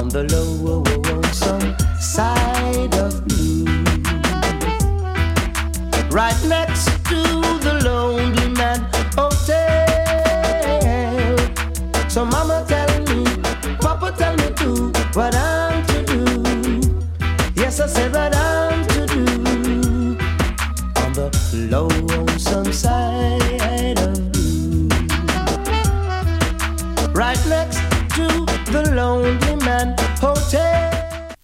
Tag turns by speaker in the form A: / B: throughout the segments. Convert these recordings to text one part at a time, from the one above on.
A: the lonesome side of blue, right next to the Lonely Man Hotel. So mama tell me, papa tell me too, what I'm to do. Yes, I said what I'm to do on the lonesome side of blue, right next to the Lonely Man Hotel.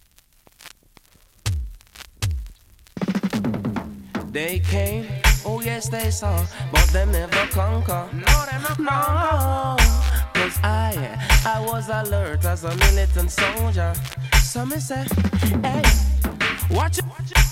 A: They came, oh yes they saw, but them never conquer. No, them not conquer. Cause I was alert as a militant soldier. So me say, hey, watch it.